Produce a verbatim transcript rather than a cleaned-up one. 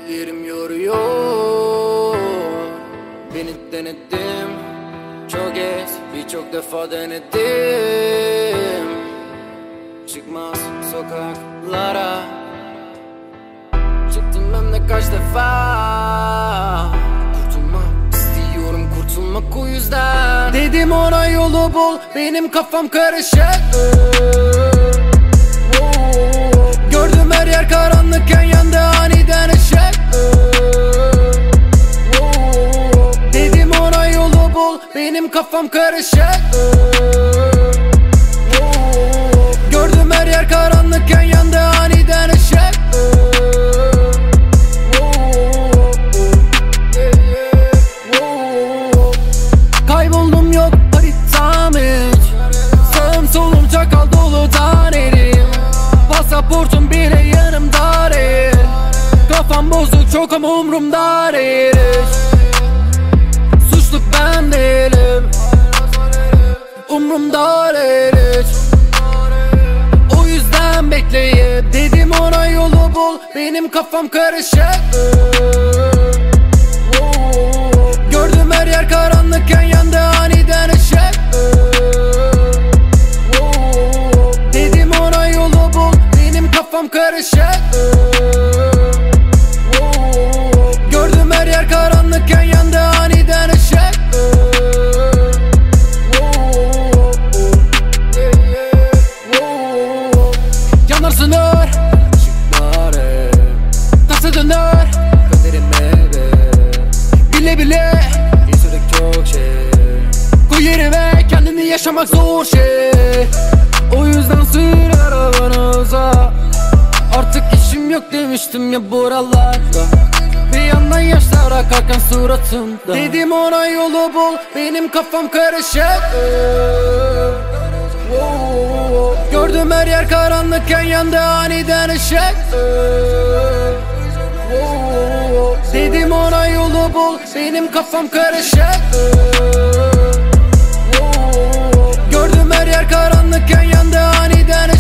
Yerim yoruyor, beni denedim. Çok kez, birçok defa denedim. Çıkmaz sokaklara, çıktım hem de kaç defa. Kurtulmak istiyorum, kurtulmak o yüzden. Dedim ona yolu bul, benim kafam karışık. Gördüm her yer karanlıkken yandı aniden ışık. Dedim ona yolu bul, benim kafam karışık. Gördüm her yer karanlıkken yandı aniden ışık. Kayboldum yok haritam hiç. Sağım solum çakal dolu tanerim. Pasaportum bile yanımda değil. Kafam bozuk çok ama umrumda değil hiç. Suçlu ben değilim, umrumda değil hiç. O yüzden bekleyip dedim ona yolu bul, benim kafam karışık. Gördüm her yer karanlıkken yandı aniden ışık. Dedim ona yolu bul, benim kafam karışık. Gördüm her yer karanlıkken yandı aniden ışık. Yanar sınır, nasıl döner kaderime be. Bile bile yaşadık çok şey. Koy yerime, kendini yaşamak zor şey. O yüzden sür arabanı uza. Artık işim yok demiştim ya buralarda. Bir yandan yaşlar akarken suratımda. Dedim ona yolu bul, benim kafam karışık. Gördüm her yer karanlıkken yandı aniden ışık. Dedim ona yolu bul, benim kafam karışık. Gördüm her yer karanlıkken yandı aniden ışık.